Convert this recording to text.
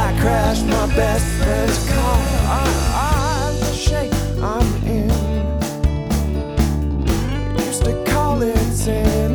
I crashed my best friend's car. The shape I'm in used to call it sin.